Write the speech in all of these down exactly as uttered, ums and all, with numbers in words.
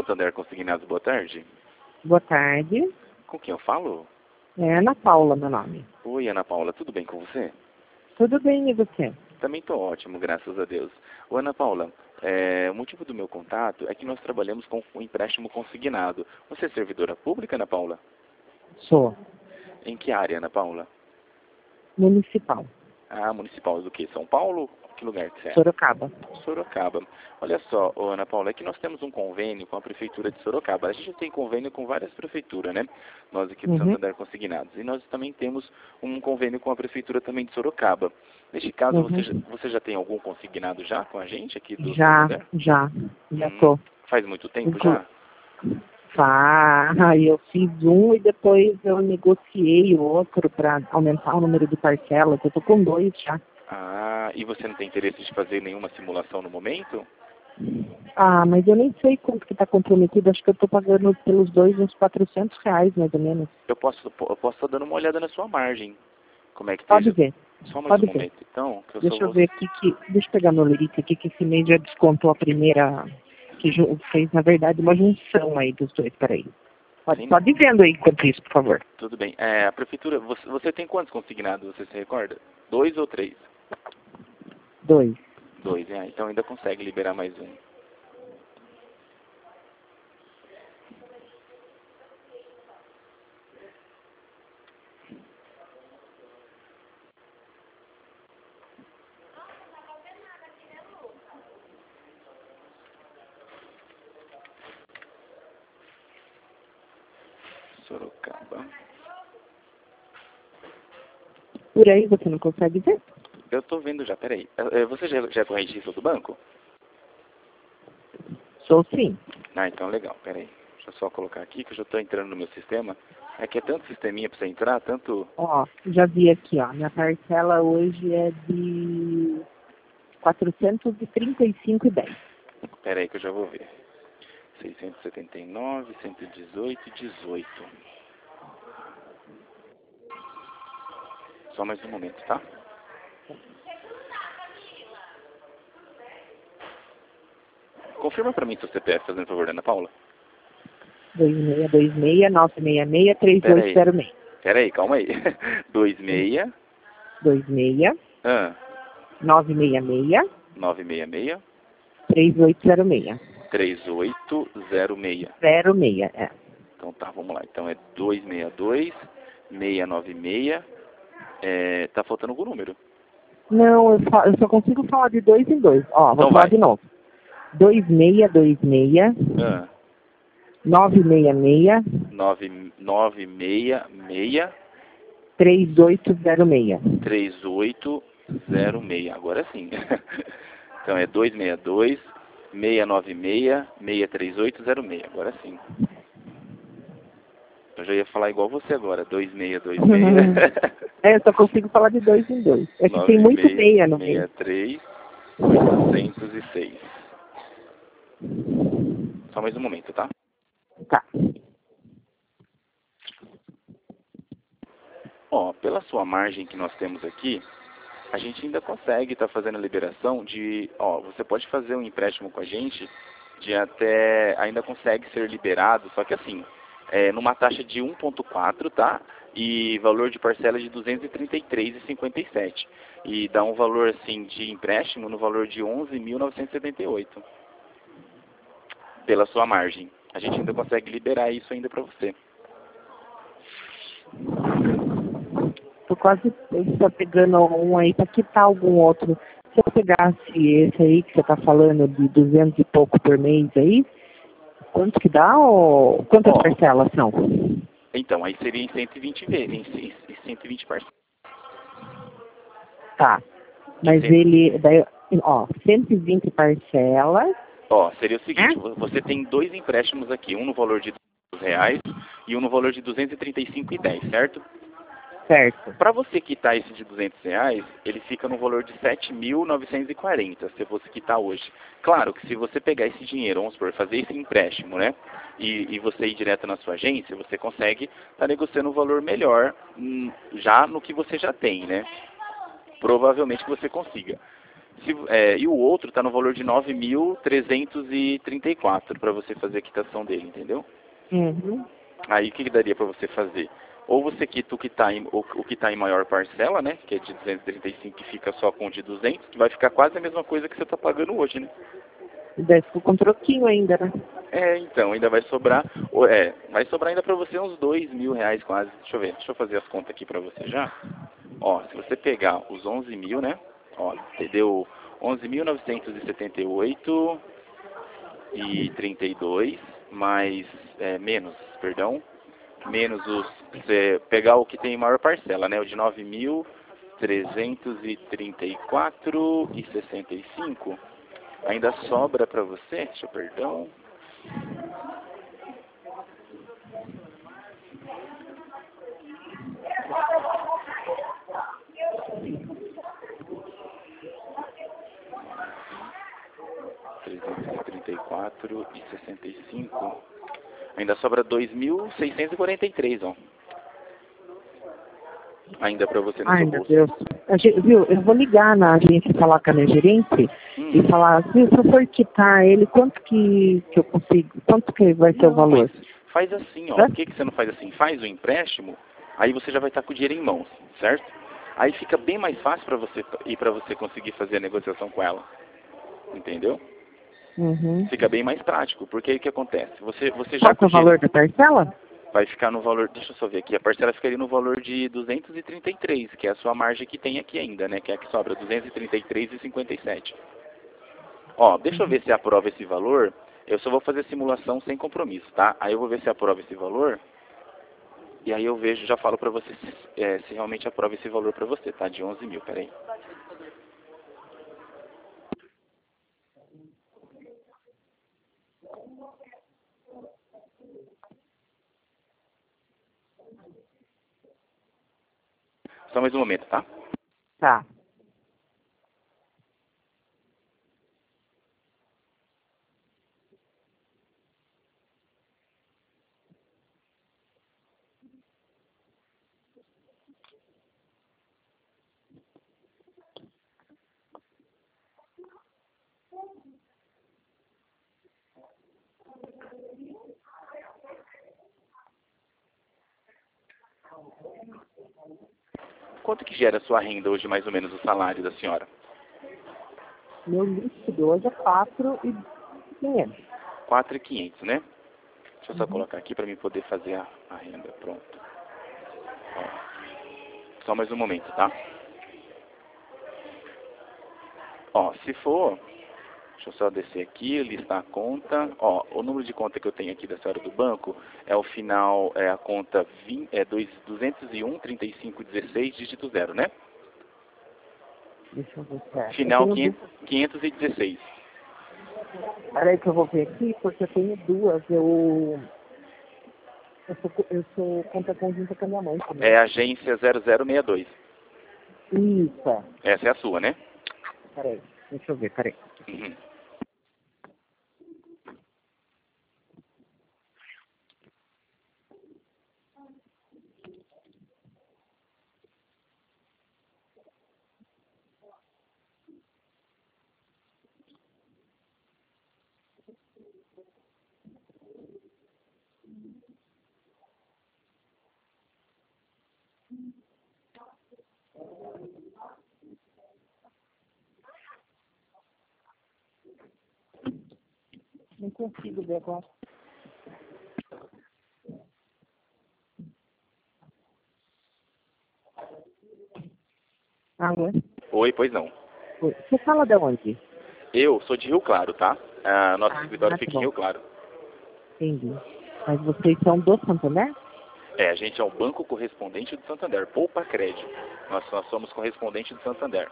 Santander Consignados, boa tarde. Boa tarde. Com quem eu falo? É Ana Paula, meu nome. Oi, Ana Paula, tudo bem com você? Tudo bem, e você? Também estou ótimo, graças a Deus. Ô, Ana Paula, é, o motivo do meu contato é que nós trabalhamos com um empréstimo consignado. Você é servidora pública, Ana Paula? Sou. Em que área, Ana Paula? Municipal. Ah, municipal do que? São Paulo? Que lugar que você é? Sorocaba. Sorocaba. Olha só, ô, Ana Paula, é que nós temos um convênio com a Prefeitura de Sorocaba. A gente tem convênio com várias prefeituras, né? Nós aqui do Uhum. Santander Consignados. E nós também temos um convênio com a Prefeitura também de Sorocaba. Neste caso, Uhum. você, já, você já tem algum consignado já com a gente aqui do Já, Santander? já. Já Hum, tô. Faz muito tempo Inclu- já? Tá, aí eu fiz um e depois eu negociei o outro para aumentar o número de parcelas. Eu tô com dois já. Ah, e você não tem interesse de fazer nenhuma simulação no momento? Ah, mas eu nem sei quanto que tá comprometido. Acho que eu tô pagando pelos dois uns quatrocentos reais, mais ou menos. Eu posso eu posso estar dando uma olhada na sua margem. Como é que Pode esteja? ver. Só mais Pode um ver. momento, então, que eu só Deixa eu vou... ver aqui que. Deixa eu pegar meu lerite aqui, que esse mês já descontou a primeira. Que ju- fez, na verdade, uma junção aí dos dois. Peraí. Pode, Sim. pode ir vendo aí enquanto isso, por favor. Tudo bem. É, a prefeitura, você, você tem quantos consignados, você se recorda? Dois ou três? Dois. Dois, é. Então ainda consegue liberar mais um. Sorocaba. Por aí você não consegue ver? Eu tô vendo já, peraí. É, é, Você já, já é correntista do banco? Sou sim. Ah, então legal, peraí. Deixa eu só colocar aqui que eu já tô entrando no meu sistema. É que é tanto sisteminha pra você entrar, tanto... Ó, já vi aqui, ó. Minha parcela hoje é de quatrocentos e trinta e cinco e dez. Peraí que eu já vou ver. seiscentos e setenta e nove, cento e dezoito e dezoito. Só mais um momento, tá? Confirma pra mim seu C P F, fazendo favor, Ana Paula. dois seis dois seis, nove seis seis, três Pera oito aí. zero seis. Pera aí, calma aí. dois seis... dois seis, Ah, nove seis seis, nove seis seis, três oito zero seis. três oito zero seis. Zero seis, é. Então tá, vamos lá. Então é dois seis dois, seis nove seis. É, tá faltando algum número? Não, eu só, eu só consigo falar de dois em dois. Ó, vou Então falar vai. de novo. dois seis dois seis, Ah, nove seis seis, nove nove seis seis, três oito zero seis. três oito zero seis. Agora sim. Então é dois seis dois, seis nove seis, seis três oito zero seis. Agora sim. Eu já ia falar igual você agora. dois seis dois seis. É, eu só consigo falar de dois em dois. É que tem muito meia no meio. sessenta e três, oitocentos e seis. Só mais um momento, tá? Tá. Ó, pela sua margem que nós temos aqui, a gente ainda consegue estar fazendo a liberação de... Ó, você pode fazer um empréstimo com a gente de até... Ainda consegue ser liberado, só que assim, é, numa taxa de um vírgula quatro, tá? E valor de parcela de duzentos e trinta e três reais e cinquenta e sete centavos. E dá um valor, assim, de empréstimo no valor de onze mil novecentos e setenta e oito. Pela sua margem. A gente ainda consegue liberar isso ainda para você. Tô quase tô pegando um aí pra quitar algum outro. Se eu pegasse esse aí que você tá falando de duzentos e pouco por mês aí, quanto que dá ou quantas Ó, parcelas são? então, aí seria em cento e vinte vezes, em em cento e vinte parcelas. Tá. Mas Cento- ele, daí, ó, cento e vinte parcelas, Ó, seria o né? seguinte, vo- você tem dois empréstimos aqui, um no valor de duzentos reais e um no valor de duzentos e trinta e cinco reais e dez, certo? Certo. Para você quitar esse de duzentos reais, ele fica no valor de sete mil novecentos e quarenta, se você quitar hoje. Claro que se você pegar esse dinheiro, vamos supor, fazer esse empréstimo, né? E, e você ir direto na sua agência, você consegue estar negociando um valor melhor hum, já no que você já tem, né? Provavelmente que você consiga. Se, é, e o outro está no valor de nove mil trezentos e trinta e quatro para você fazer a quitação dele, entendeu? Uhum. Aí o que, que daria para você fazer? Ou você quita o que está em, o, o que tá em maior parcela, né? Que é de duzentos e trinta e cinco, que fica só com o de duzentos, que vai ficar quase a mesma coisa que você está pagando hoje, né? E daí ficou com troquinho ainda, né? É, então, ainda vai sobrar, ou, é, vai sobrar ainda para você uns dois mil reais quase. Deixa eu ver, deixa eu fazer as contas aqui para você já. Ó, se você pegar os onze mil, né? Ó, deu onze mil novecentos e setenta e oito e trinta e dois, mais, é, menos, perdão, menos os, você pegar o que tem maior parcela, né? O de nove mil trezentos e trinta e quatro e sessenta e cinco, ainda sobra para você, deixa eu, perdão, trezentos e trinta e quatro e sessenta e cinco, ainda sobra dois mil seiscentos e quarenta e três, ó. Ainda para você no Ai, seu meu bolso. Deus. A gente, viu, eu vou ligar na agência e falar com a minha gerente Hum. e falar, viu, se eu for quitar ele, quanto que, que eu consigo, quanto que vai ser o Não, valor? mas faz assim, ó. Hã? Por que, que você não faz assim? Faz o empréstimo, aí você já vai estar com o dinheiro em mãos, certo? Aí fica bem mais fácil para você e para você conseguir fazer a negociação com ela. Entendeu? Uhum. Fica bem mais prático, porque aí o que acontece? Você, você já Qual que com é o o valor dinheiro da parcela? vai ficar no valor, deixa eu só ver aqui, a parcela ficaria no valor de duzentos e trinta e três, que é a sua margem que tem aqui ainda, né? Que é a que sobra, duzentos e trinta e três e cinquenta e sete. Ó, deixa eu ver se aprova esse valor. Eu só vou fazer simulação sem compromisso, tá? Aí eu vou ver se aprova esse valor. E aí eu vejo, já falo pra você se, é, se realmente aprova esse valor pra você, tá? De onze mil, peraí. Só mais um momento, tá? Tá. Quanto que gera a sua renda hoje, mais ou menos, o salário da senhora? Meu líquido hoje é quatro e quinhentos. quatro mil e quinhentos, né? Deixa eu só Uhum. colocar aqui pra mim poder fazer a, a renda. Pronto. Ó, só mais um momento, tá? Ó, se for, deixa eu só descer aqui, listar a conta. Ó, o número de conta que eu tenho aqui da senhora do banco é o final, é a conta vinte, é duzentos e um, trinta e cinco, dezesseis, dígito zero, né? Deixa eu ver certo. Eu Final tenho quinhentos, duas. quinhentos e dezesseis. Peraí que eu vou ver aqui, porque eu tenho duas. Eu, eu, sou, co- eu sou conta conjunta com a minha mãe também. É a agência zero zero seis dois. Isso. é. Essa é a sua, né? Peraí. Deixa eu ver, peraí. Uhum. Não consigo ver agora. Alô? Oi, pois não. Oi. Você fala de onde? Eu sou de Rio Claro, tá? Ah, nosso Ah, escritório tá fica em bom. Rio Claro. Entendi. Mas vocês são do Santander? É, a gente é o Banco Correspondente do Santander, Poupa Crédito. Nós, nós somos correspondente do Santander.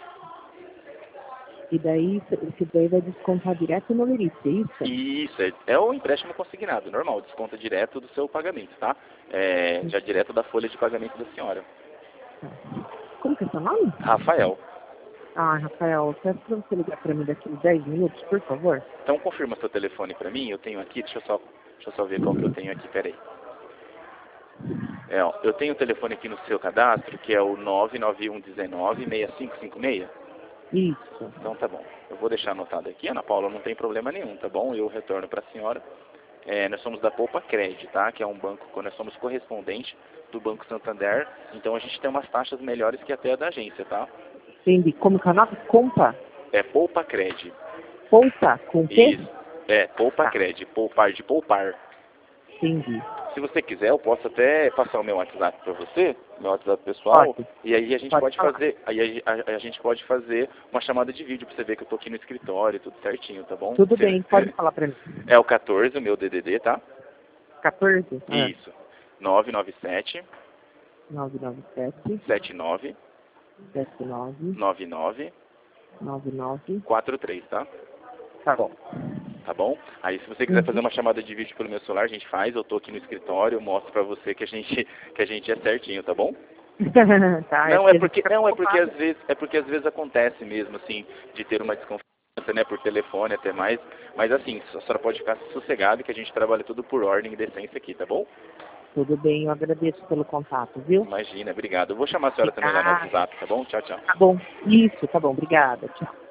E daí, esse daí vai descontar direto no Lerite, é isso? Isso, é, é o empréstimo consignado, normal, desconta direto do seu pagamento, tá? É, já direto da folha de pagamento da senhora. Tá. Como que é seu nome? Rafael. Ah, Rafael, peço pra você ligar pra mim daqui uns dez minutos, por favor. Então confirma seu telefone pra mim, eu tenho aqui, deixa eu só, deixa eu só ver qual que eu tenho aqui, peraí. É, ó, eu tenho o telefone aqui no seu cadastro, que é o nove nove um um nove, seis cinco cinco seis. Isso. Então tá bom. Eu vou deixar anotado aqui, Ana Paula, não tem problema nenhum, tá bom? Eu retorno para a senhora. É, nós somos da Poupa Cred, tá? Que é um banco, nós somos correspondente do Banco Santander, então a gente tem umas taxas melhores que até a da agência, tá? Entendi. Como que é o nome? Compa? É Poupa Cred. Poupa? Com quê? Isso. É, Poupa Tá. Cred, poupar de poupar. Entendi. Se você quiser, eu posso até passar o meu WhatsApp para você, meu WhatsApp pessoal, Pode. e aí a gente Pode pode falar. fazer, aí a, a- a gente pode fazer uma chamada de vídeo para você ver que eu tô aqui no escritório, tudo certinho, tá bom? Tudo Você- bem, pode falar pra mim. É o quatorze, o meu D D D, tá? quatorze? Ah, Isso. nove nove sete, nove nove sete, sete nove, sete nove, nove nove, nove nove. quatro três, tá? Tá bom. Tá bom? Aí se você quiser Uhum. fazer uma chamada de vídeo pelo meu celular, a gente faz, eu tô aqui no escritório, eu mostro pra você que a gente, que a gente é certinho, tá bom? Tá, Não, que é a gente porque, fica não, é porque preocupado. às vezes, é porque às vezes acontece mesmo, assim, de ter uma desconfiança, né, por telefone até mais, mas assim, a senhora pode ficar sossegada que a gente trabalha tudo por ordem e decência aqui, tá bom? Tudo bem, eu agradeço pelo contato, viu? Imagina, obrigado. Eu vou chamar a senhora também lá no Obrigada. WhatsApp, tá bom? Tchau, tchau. Tá bom. Isso, tá bom. Obrigada. Tchau.